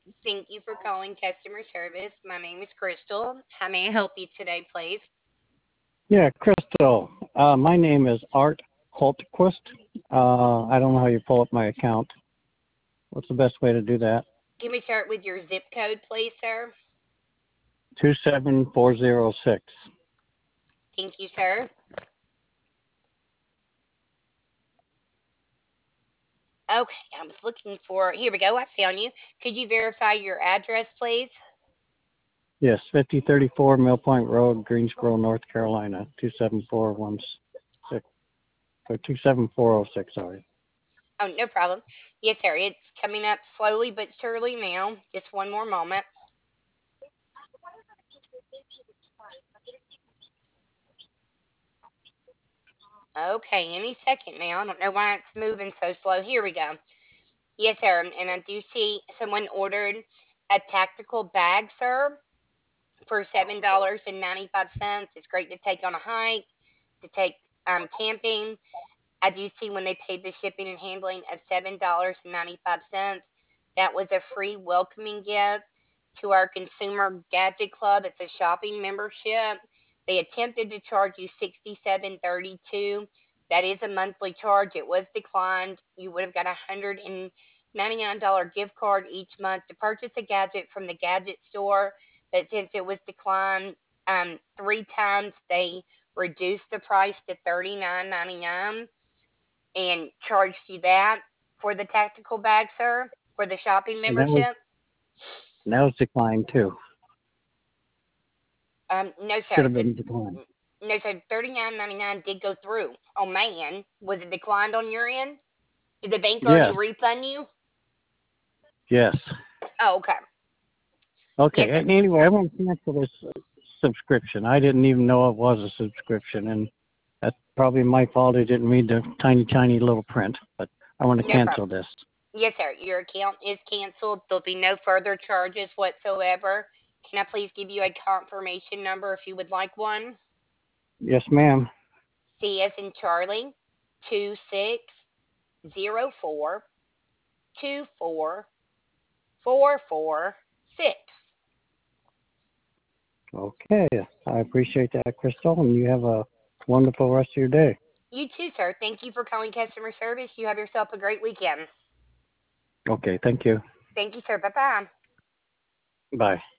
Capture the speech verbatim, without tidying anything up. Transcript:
Thank you for calling customer service. My name is Crystal. How may I help you today, please? Yeah, Crystal. Uh, my name is Art Holtquist. Uh, I don't know how you pull up my account. What's the best way to do that? Can we start with your zip code, please, sir? Two seven four zero six. Thank you, sir. Okay, I was looking for. Here we go. I found you. Could you verify your address, please? Yes, fifty thirty-four Mill Point Road, Greensboro, North Carolina. Two seven four one six. Or two seven four zero six. Sorry. Oh, no problem. Yes, sir. It's coming up slowly but surely now. Just one more moment. Okay, any second now. I don't know why it's moving so slow. Here we go. Yes, sir. And I do see someone ordered a tactical bag, sir, for seven dollars and ninety five cents. It's great to take on a hike, to take um, camping. I do see when they paid the shipping and handling of seven dollars and ninety five cents. That was a free welcoming gift to our Consumer Gadget Club. It's a shopping membership. They attempted to charge you sixty seven thirty two. That is a monthly charge. It was declined. You would have got a hundred and ninety nine dollar gift card each month to purchase a gadget from the gadget store. But since it was declined um, three times, they reduced the price to thirty nine ninety nine and charged you that for the tactical bag, sir, for the shopping And that was membership? and that was declined too. Um, no, Should sir. have The been declined. no, sir. Thirty nine ninety nine did go through. Oh man, was it declined on your end? Did the bank already Yes. refund you? Yes. Oh, okay. Okay. Yes, sir. And anyway, I want to cancel this uh, subscription. I didn't even know it was a subscription, and that's probably my fault. I didn't read the tiny, tiny little print. But I want to No cancel problem. this. Yes, sir. Your account is canceled. There'll be no further charges whatsoever. Can I please give you a confirmation number if you would like one? Yes, ma'am. C as in Charlie, two six zero four two four four four six. Okay. I appreciate that, Crystal, and you have a wonderful rest of your day. You too, sir. Thank you for calling customer service. You have yourself a great weekend. Okay. Thank you. Thank you, sir. Bye bye. Bye.